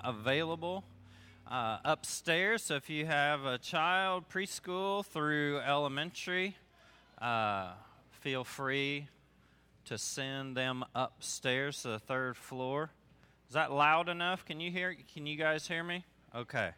available upstairs. So if you have a child, preschool through elementary, feel free to send them upstairs to the third floor. Is that loud enough? Can you guys hear me? Okay.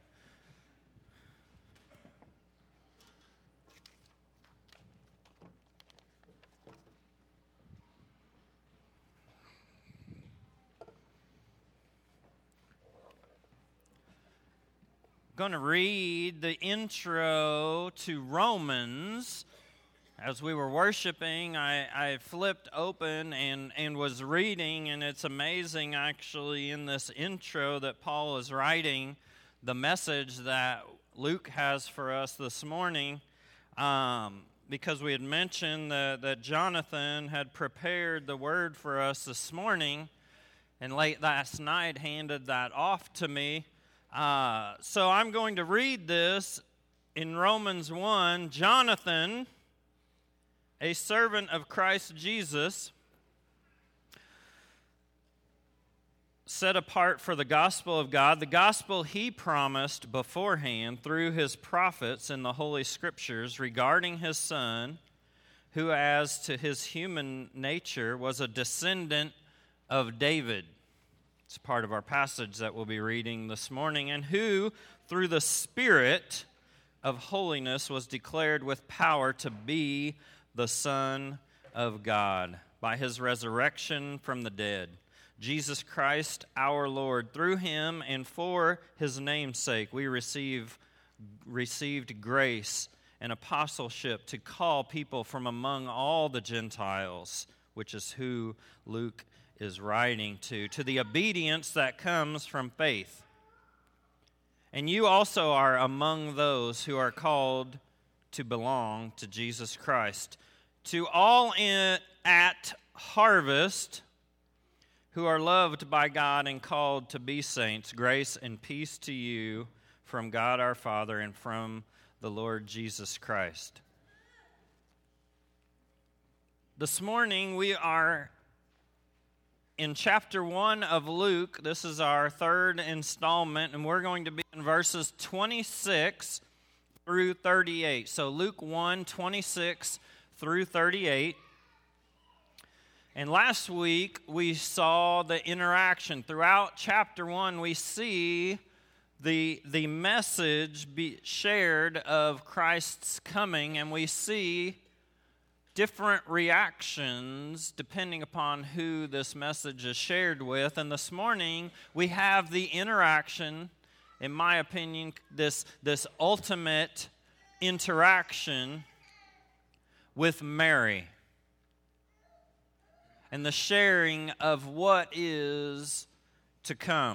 I'm going to read the intro to Romans. As we were worshiping, I flipped open and was reading, and it's amazing actually in this intro that Paul is writing the message that Luke has for us this morning, because we had mentioned that Jonathan had prepared the word for us this morning, and late last night handed that off to me. So I'm going to read this in Romans 1. Jonathan, a servant of Christ Jesus, set apart for the gospel of God, the gospel he promised beforehand through his prophets in the Holy Scriptures regarding his Son, who as to his human nature was a descendant of David. It's part of our passage that we'll be reading this morning, and who through the Spirit of holiness was declared with power to be the Son of God by his resurrection from the dead, Jesus Christ our Lord. Through him and for his name's sake we received grace and apostleship to call people from among all the Gentiles, which is who Luke is writing to the obedience that comes from faith. And you also are among those who are called to belong to Jesus Christ. To all at Harvest who are loved by God and called to be saints, grace and peace to you from God our Father and from the Lord Jesus Christ. This morning we are in chapter 1 of Luke. This is our third installment, and we're going to be in verses 26 through 38. So Luke 1, 26 through 38. And last week we saw the interaction. Throughout chapter 1 we see the message be shared of Christ's coming, and we see different reactions depending upon who this message is shared with. And this morning we have the interaction, in my opinion, this ultimate interaction with Mary and the sharing of what is to come.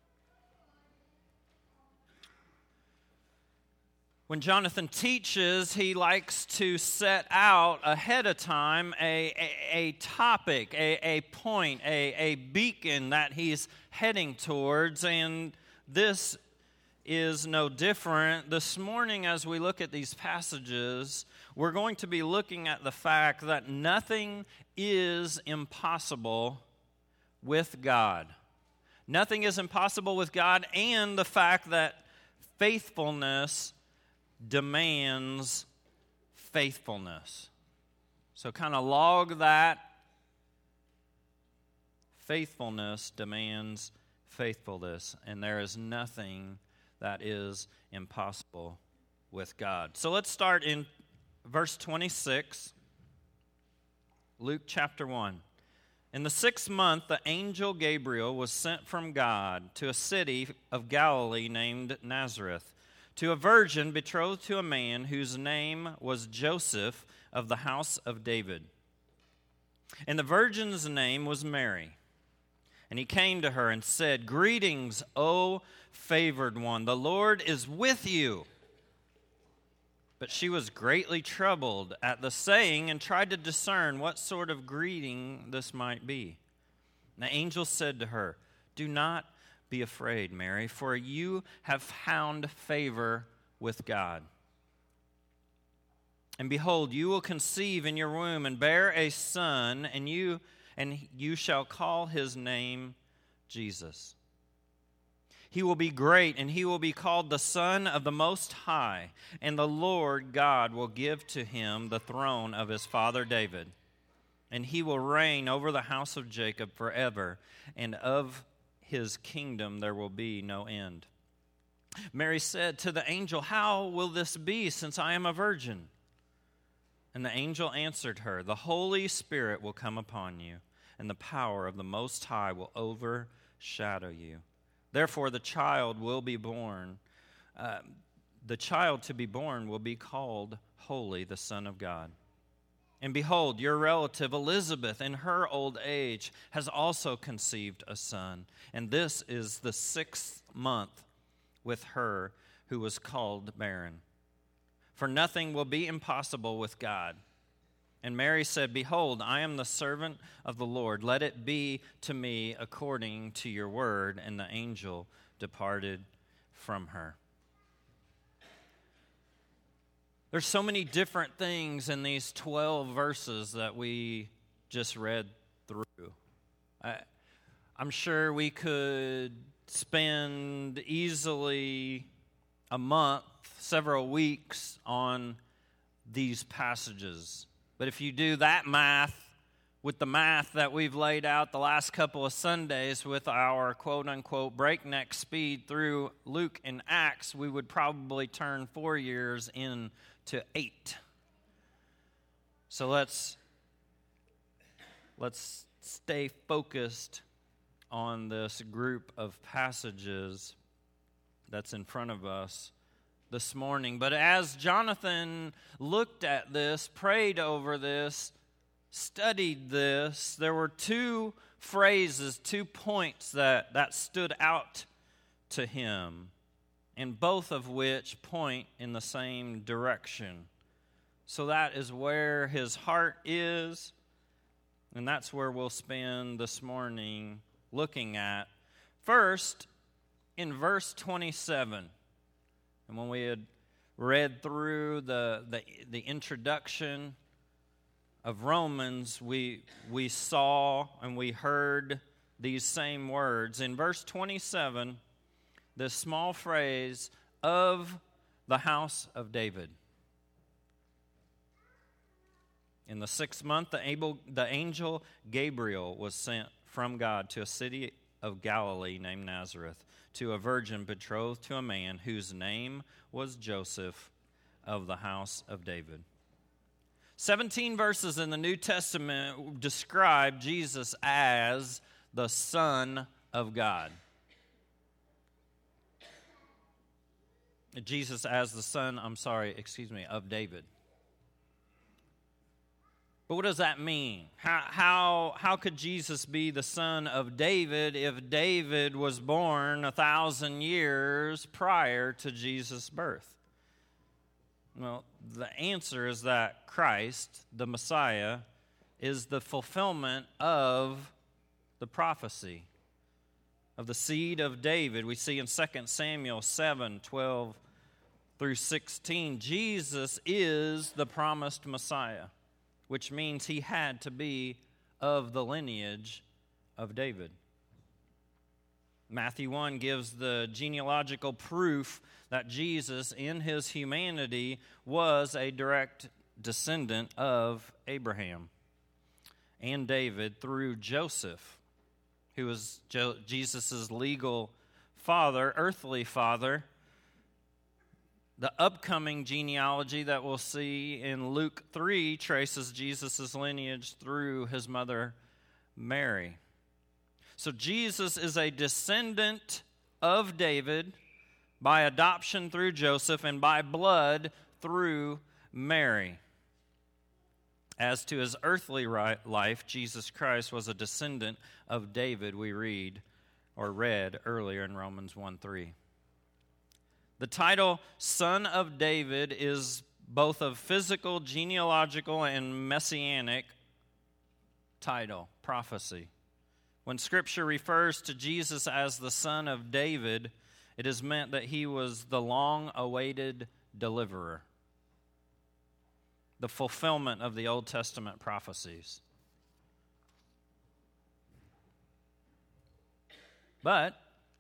When Jonathan teaches, he likes to set out ahead of time a topic, a point, a beacon that he's heading towards, and this is no different. This morning, as we look at these passages, we're going to be looking at the fact that nothing is impossible with God. Nothing is impossible with God, and the fact that faithfulness demands faithfulness. So kind of log that. Faithfulness demands faithfulness, and there is nothing that is impossible with God. So let's start in verse 26, Luke chapter 1. In the 6th month, the angel Gabriel was sent from God to a city of Galilee named Nazareth, to a virgin betrothed to a man whose name was Joseph of the house of David. And the virgin's name was Mary. And he came to her and said, "Greetings, O favored one, the Lord is with you." But she was greatly troubled at the saying and tried to discern what sort of greeting this might be. And the angel said to her, "Do not be afraid, Mary, for you have found favor with God. And behold, you will conceive in your womb and bear a son, and you shall call his name Jesus. He will be great, and he will be called the Son of the Most High, and the Lord God will give to him the throne of his father David. And he will reign over the house of Jacob forever, and of his kingdom there will be no end." Mary said to the angel, "How will this be, since I am a virgin?" And the angel answered her, "The Holy Spirit will come upon you, and the power of the Most High will overshadow you. Therefore, the child to be born will be called Holy, the Son of God. And behold, your relative Elizabeth, in her old age, has also conceived a son. And this is the 6th month with her who was called barren. For nothing will be impossible with God." And Mary said, "Behold, I am the servant of the Lord. Let it be to me according to your word." And the angel departed from her. There's so many different things in these 12 verses that we just read through. I'm sure we could spend easily a month, several weeks on these passages. But if you do that math with the math that we've laid out the last couple of Sundays with our quote-unquote breakneck speed through Luke and Acts, we would probably turn 4 years into 8. So let's stay focused on this group of passages that's in front of us this morning. But as Jonathan looked at this, prayed over this, studied this, there were 2 phrases, 2 points that stood out to him, and both of which point in the same direction. So that is where his heart is, and that's where we'll spend this morning looking at. First, in verse 27, and when we had read through the introduction of Romans, we saw and we heard these same words. In verse 27, this small phrase, "of the house of David." In the 6th month, the angel Gabriel was sent from God to a city of Galilee named Nazareth, to a virgin betrothed to a man whose name was Joseph, of the house of David. 17 verses in the New Testament describe Jesus as the Son of God. Jesus as the son, of David. But what does that mean? How could Jesus be the son of David if David was born 1,000 years prior to Jesus' birth? Well, the answer is that Christ, the Messiah, is the fulfillment of the prophecy of the seed of David. We see in 2 Samuel 7:12 through 16, Jesus is the promised Messiah, which means he had to be of the lineage of David. Matthew 1 gives the genealogical proof that Jesus, in his humanity, was a direct descendant of Abraham and David through Joseph, who was Jesus' legal father, earthly father. The upcoming genealogy that we'll see in Luke 3 traces Jesus' lineage through his mother Mary. So Jesus is a descendant of David by adoption through Joseph and by blood through Mary. As to his earthly life, Jesus Christ was a descendant of David, we read earlier in Romans 1:3. The title Son of David is both a physical, genealogical, and messianic title, prophecy. When Scripture refers to Jesus as the Son of David, it is meant that he was the long-awaited deliverer, the fulfillment of the Old Testament prophecies. But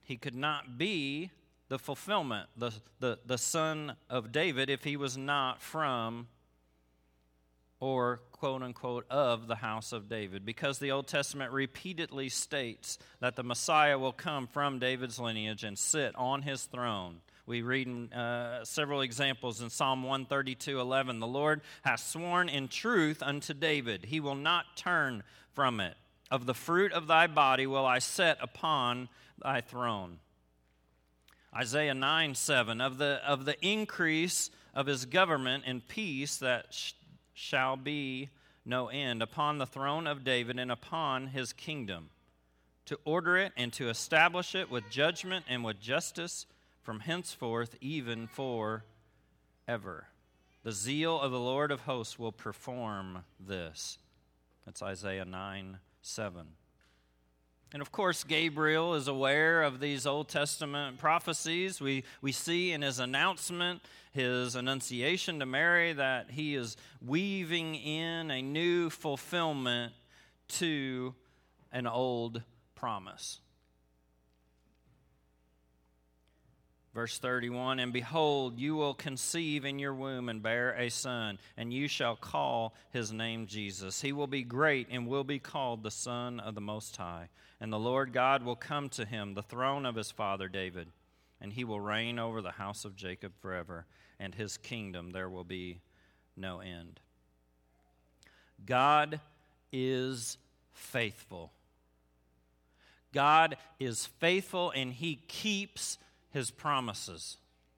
He could not be the fulfillment, the son of David, if he was not from or, quote unquote, of the house of David, because the Old Testament repeatedly states that the Messiah will come from David's lineage and sit on his throne. We read several examples in Psalm 132:11. The Lord has sworn in truth unto David, he will not turn from it. Of the fruit of thy body will I set upon thy throne. Isaiah 9:7. Of the increase of his government and peace that shall be no end upon the throne of David and upon his kingdom, to order it and to establish it with judgment and with justice from henceforth even forever. The zeal of the Lord of hosts will perform this. That's Isaiah 9:7. And of course, Gabriel is aware of these Old Testament prophecies. We see in his announcement, his annunciation to Mary, that he is weaving in a new fulfillment to an old promise. Verse 31, and behold, you will conceive in your womb and bear a son, and you shall call his name Jesus. He will be great and will be called the Son of the Most High. And the Lord God will come to him, the throne of his father David, and he will reign over the house of Jacob forever, and his kingdom there will be no end. God is faithful. God is faithful, and he keeps his promises.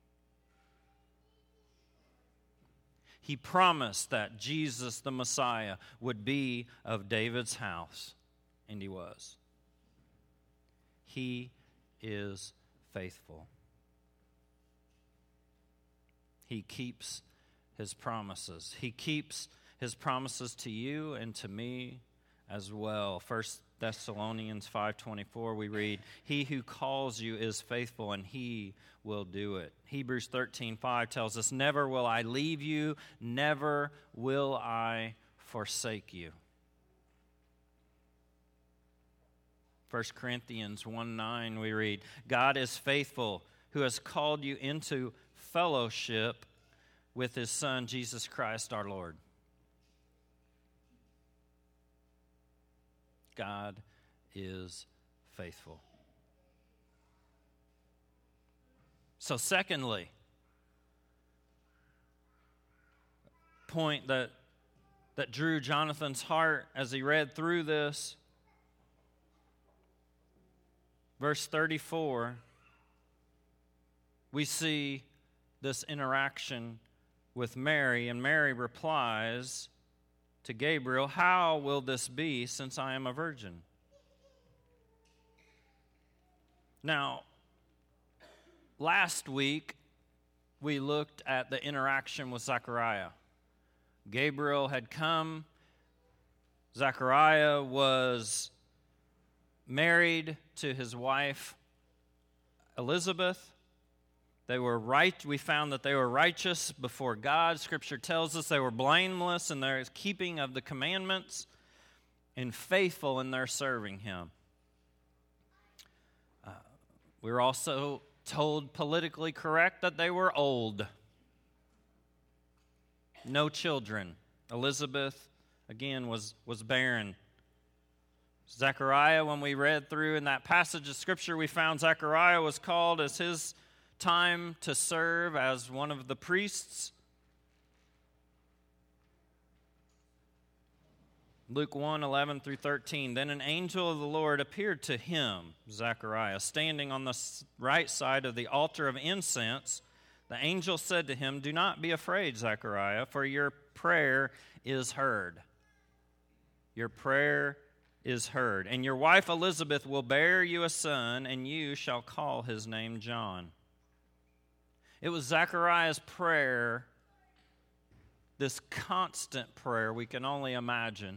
He promised that Jesus, the Messiah, would be of David's house, and he was. He is faithful. He keeps his promises. He keeps his promises to you and to me as well. 1 Thessalonians 5:24 we read, he who calls you is faithful, and he will do it. Hebrews 13:5 tells us, never will I leave you, never will I forsake you. 1 Corinthians 1:9 we read, God is faithful, who has called you into fellowship with his Son, Jesus Christ our Lord. God is faithful. So secondly, point that drew Jonathan's heart as he read through this, verse 34, we see this interaction with Mary, and Mary replies to Gabriel, how will this be since I am a virgin? Now, last week we looked at the interaction with Zechariah. Gabriel had come. Zechariah was married to his wife Elizabeth. They were right. We found that they were righteous before God. Scripture tells us they were blameless in their keeping of the commandments and faithful in their serving him. We were also told politically correct that they were old. No children. Elizabeth, again, was barren. Zechariah, when we read through in that passage of Scripture, we found Zechariah was called as his time to serve as one of the priests. Luke 1:11-13. Then an angel of the Lord appeared to him, Zechariah, standing on the right side of the altar of incense. The angel said to him, do not be afraid, Zechariah, for your prayer is heard. Your prayer is heard. And your wife Elizabeth will bear you a son, and you shall call his name John. It was Zechariah's prayer, this constant prayer we can only imagine,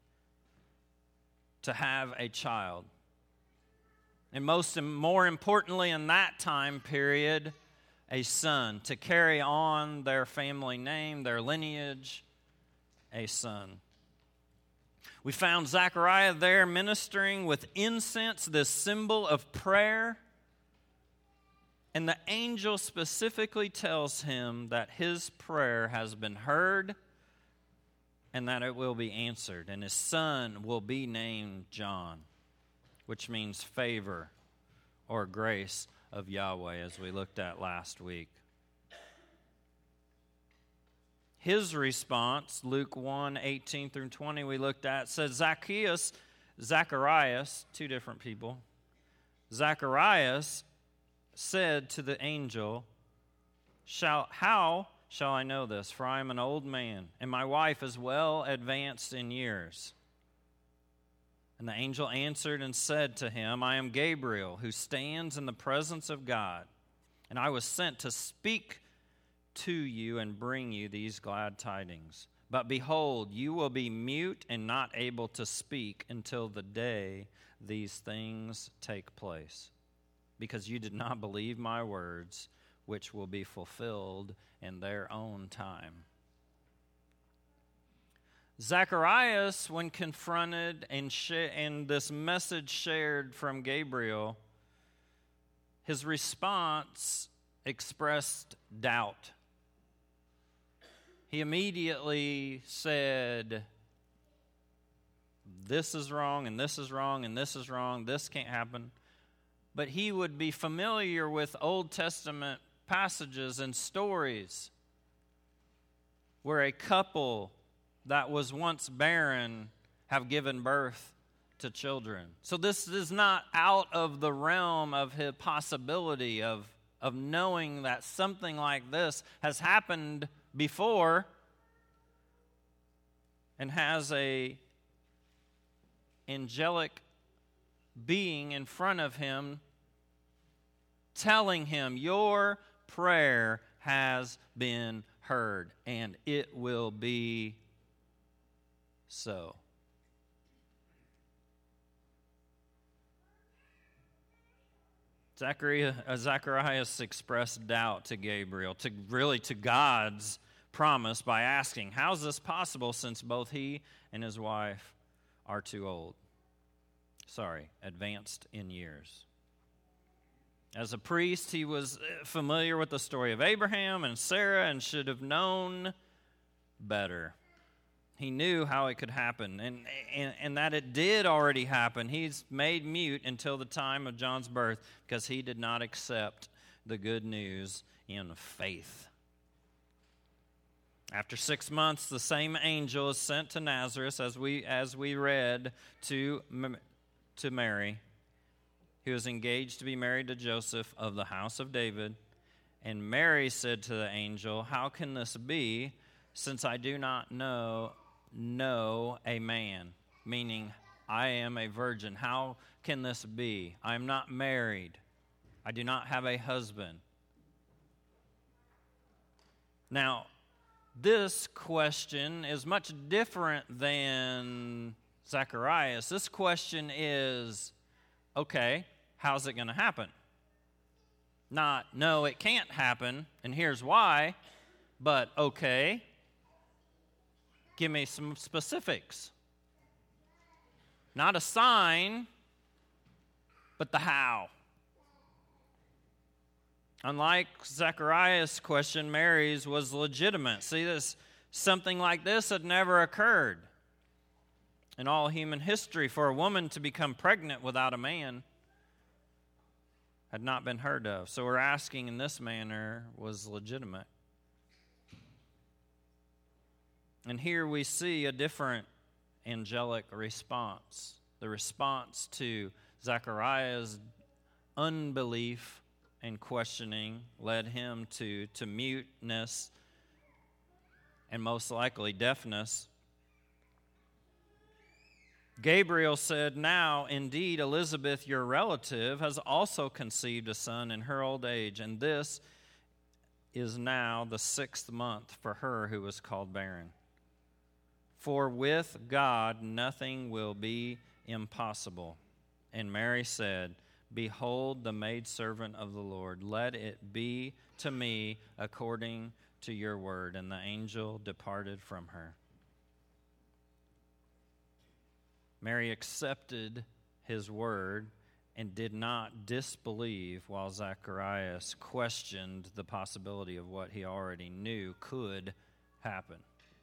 to have a child. And more importantly in that time period, a son, to carry on their family name, their lineage, a son. We found Zechariah there ministering with incense, this symbol of prayer. And the angel specifically tells him that his prayer has been heard and that it will be answered. And his son will be named John, which means favor or grace of Yahweh, as we looked at last week. His response, Luke 1:18-20, we looked at, says Zacharias, two different people, Zacharias said to the angel, how shall I know this? For I am an old man, and my wife is well advanced in years. And the angel answered and said to him, I am Gabriel, who stands in the presence of God, and I was sent to speak to you and bring you these glad tidings. But behold, you will be mute and not able to speak until the day these things take place, because you did not believe my words, which will be fulfilled in their own time. Zacharias, when confronted and this message shared from Gabriel, his response expressed doubt. He immediately said, this is wrong, and this is wrong, and this is wrong, this can't happen. But he would be familiar with Old Testament passages and stories where a couple that was once barren have given birth to children. So this is not out of the realm of his possibility of knowing that something like this has happened before and has a angelic being in front of him telling him, your prayer has been heard, and it will be so. Zacharias expressed doubt to Gabriel, to God's promise, by asking, how is this possible since both he and his wife are too old? Advanced in years. As a priest, he was familiar with the story of Abraham and Sarah and should have known better. He knew how it could happen and that it did already happen. He's made mute until the time of John's birth because he did not accept the good news in faith. After 6 months, the same angel is sent to Nazareth, as we read, to Mary, who was engaged to be married to Joseph of the house of David. And Mary said to the angel, how can this be, since I do not know a man? Meaning, I am a virgin. How can this be? I am not married. I do not have a husband. Now, this question is much different than Zacharias. This question is, okay, how's it going to happen? Not, no, it can't happen, and here's why, but okay, give me some specifics. Not a sign, but the how. Unlike Zacharias' question, Mary's was legitimate. See, something like this had never occurred in all human history. For a woman to become pregnant without a man had not been heard of. So her asking in this manner was legitimate. And here we see a different angelic response. The response to Zacharias' unbelief and questioning led him to muteness and most likely deafness. Gabriel said, now, indeed, Elizabeth, your relative, has also conceived a son in her old age, and this is now the 6th month for her who was called barren. For with God nothing will be impossible. And Mary said, behold, the maidservant of the Lord, let it be to me according to your word. And the angel departed from her. Mary accepted his word and did not disbelieve while Zacharias questioned the possibility of what he already knew could happen.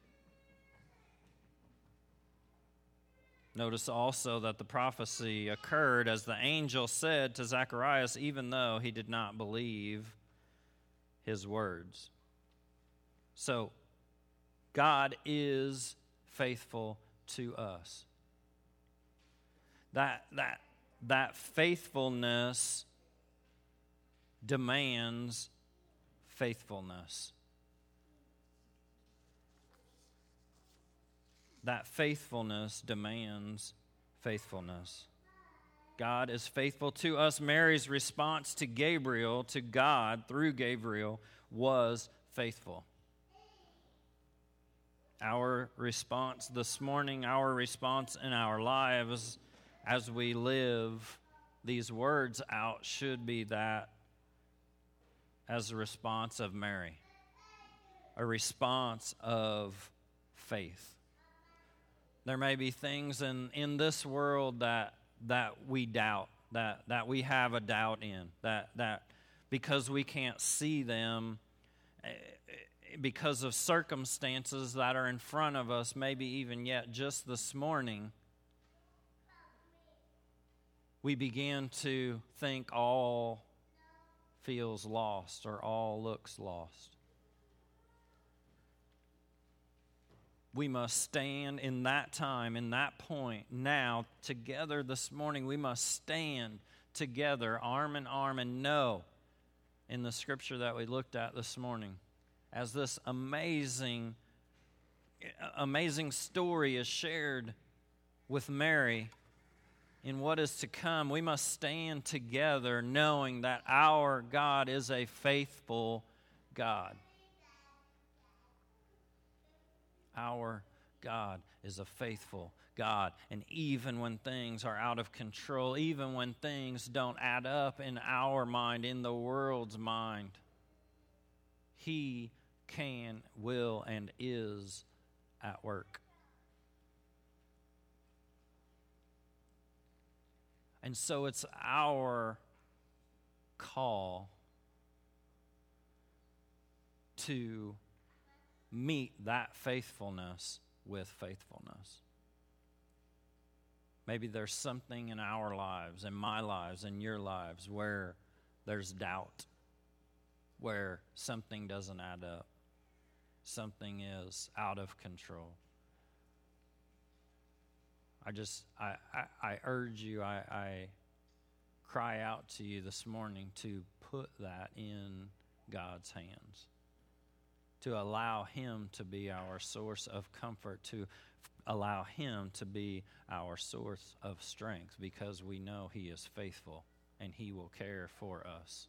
Notice also that the prophecy occurred as the angel said to Zacharias, even though he did not believe his words. So, God is faithful to us. That faithfulness demands faithfulness. That faithfulness demands faithfulness. God is faithful to us. Mary's response to Gabriel, to God through Gabriel, was faithful. Our response this morning, our response in our lives as we live these words out should be that as a response of Mary, a response of faith. There may be things in this world that we doubt, that we have a doubt in, that because we can't see them, because of circumstances that are in front of us, maybe even yet just this morning, we begin to think all feels lost or all looks lost. We must stand in that time, in that point, now, together this morning. We must stand together, arm in arm, and know in the scripture that we looked at this morning, as this amazing story is shared with Mary in what is to come, we must stand together knowing that our God is a faithful God. Our God is a faithful God. And even when things are out of control, even when things don't add up in our mind, in the world's mind, He can, will, and is at work. And so it's our call to meet that faithfulness with faithfulness. Maybe there's something in our lives, in my lives, in your lives, where there's doubt, where something doesn't add up, something is out of control. I urge you, I cry out to you this morning to put that in God's hands, to allow Him to be our source of comfort, to allow Him to be our source of strength, because we know He is faithful and He will care for us.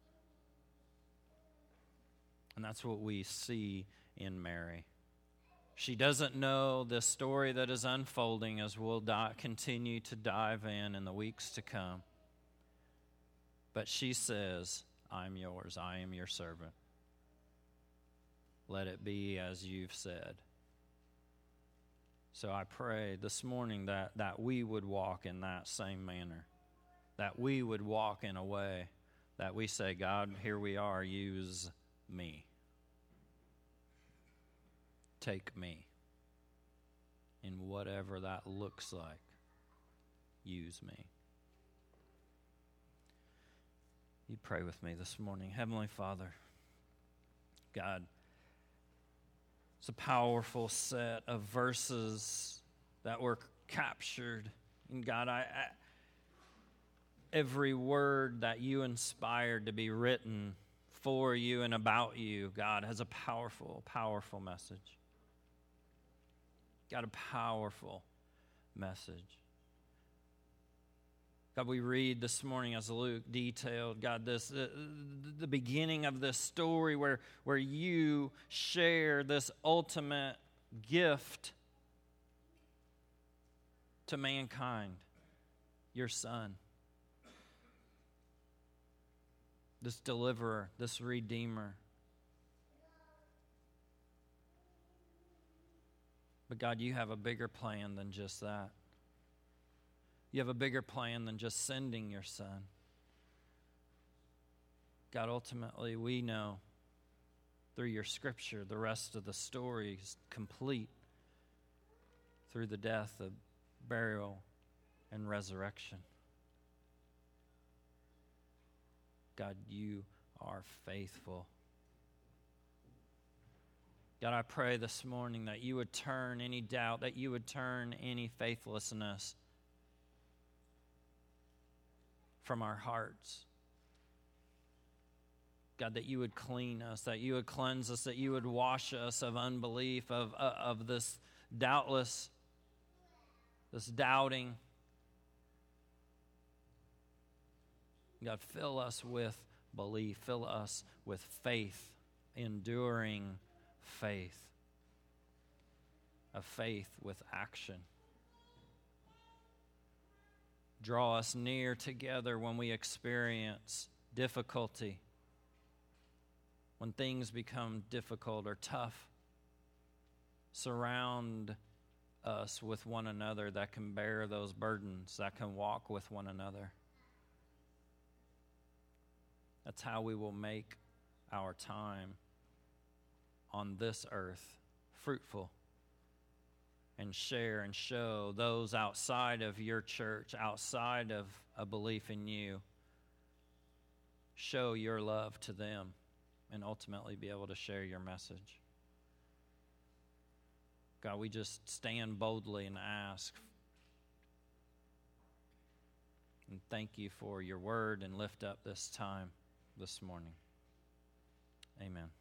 And that's what we see in Mary. She doesn't know the story that is unfolding as we'll continue to dive in the weeks to come. But she says, I'm yours, I am your servant. Let it be as you've said. So I pray this morning that we would walk in that same manner, that we would walk in a way that we say, God, here we are, use me. Take me. In whatever that looks like, use me. You pray with me this morning. Heavenly Father, God, it's a powerful set of verses that were captured. And God, every word that you inspired to be written for you and about you, God, has a powerful, powerful message. God, a powerful message. God, we read this morning, as Luke detailed, God, the beginning of this story where you share this ultimate gift to mankind, your Son, this deliverer, this redeemer. But God, you have a bigger plan than just that. You have a bigger plan than just sending your Son. God, ultimately, we know through your Scripture the rest of the story is complete through the death, the burial, and resurrection. God, you are faithful. God, I pray this morning that you would turn any doubt, that you would turn any faithlessness from our hearts. God, that you would clean us, that you would cleanse us, that you would wash us of unbelief, of this doubtless, this doubting. God, fill us with belief, fill us with faith, enduring faith, a faith with action. Draw us near together when we experience difficulty, when things become difficult or tough. Surround us with one another that can bear those burdens, that can walk with one another. That's how we will make our time on this earth fruitful and share and show those outside of your church, outside of a belief in you, show your love to them and ultimately be able to share your message. God, we just stand boldly and ask and thank you for your word and lift up this time this morning. Amen.